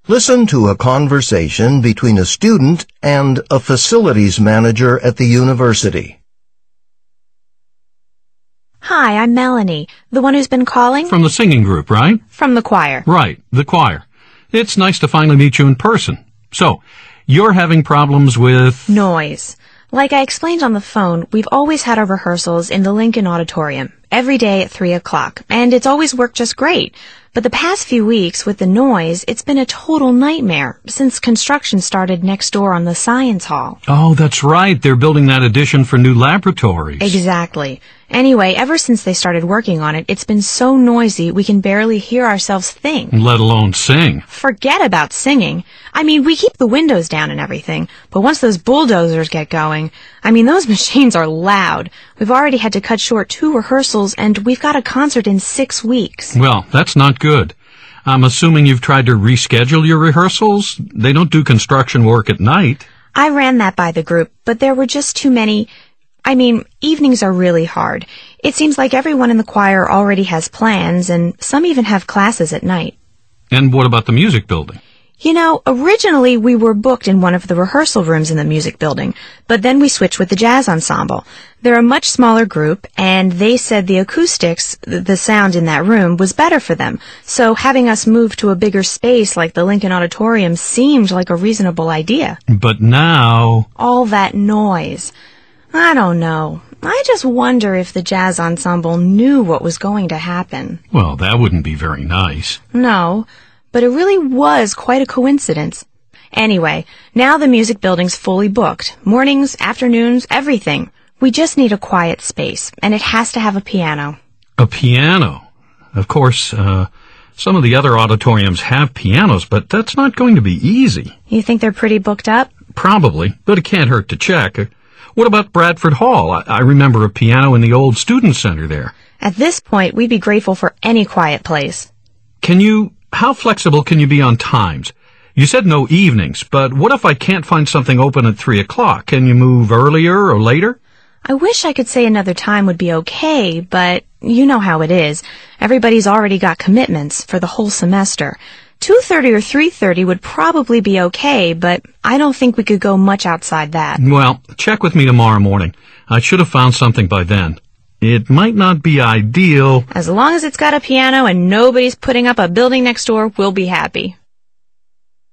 Listen to a conversation between a student and a facilities manager at the university. Hi, I'm Melanie, the one who's been calling? From the singing group, right? From the choir. Right, the choir. It's nice to finally meet you in person. So, you're having problems with... Noise. Like I explained on the phone, we've always had our rehearsals in the Lincoln Auditorium, every day at 3 o'clock, and it's always worked just great. But the past few weeks, with the noise, it's been a total nightmare since construction started next door on the Science Hall. Oh, that's right. They're building that addition for new laboratories. Exactly. Anyway, ever since they started working on it, it's been so noisy we can barely hear ourselves think. Let alone sing. Forget about singing. I mean, we keep the windows down and everything, but once those bulldozers get going, those machines are loud. We've already had to cut short 2 rehearsals, and we've got a concert in 6 weeks. Well, that's not good. I'm assuming you've tried to reschedule your rehearsals? They don't do construction work at night. I ran that by the group, but there were just too many... evenings are really hard. It seems like everyone in the choir already has plans, and some even have classes at night. And what about the music building? Originally we were booked in one of the rehearsal rooms in the music building, but then we switched with the jazz ensemble. They're a much smaller group, and they said the acoustics, the sound in that room, was better for them. So having us move to a bigger space like the Lincoln Auditorium seemed like a reasonable idea. But now... all that noise. I don't know. I just wonder if the jazz ensemble knew what was going to happen. Well, that wouldn't be very nice. No, but it really was quite a coincidence. Anyway, now the music building's fully booked. Mornings, afternoons, everything. We just need a quiet space, and it has to have a piano. A piano? Of course, some of the other auditoriums have pianos, but that's not going to be easy. You think they're pretty booked up? Probably, but it can't hurt to check. What about Bradford Hall? I remember a piano in the old student center there. At this point, we'd be grateful for any quiet place. How flexible can you be on times? You said no evenings, but what if I can't find something open at 3 o'clock? Can you move earlier or later? I wish I could say another time would be okay, but you know how it is. Everybody's already got commitments for the whole semester. 2:30 or 3:30 would probably be okay, but I don't think we could go much outside that. Well, check with me tomorrow morning. I should have found something by then. It might not be ideal. As long as it's got a piano and nobody's putting up a building next door, we'll be happy.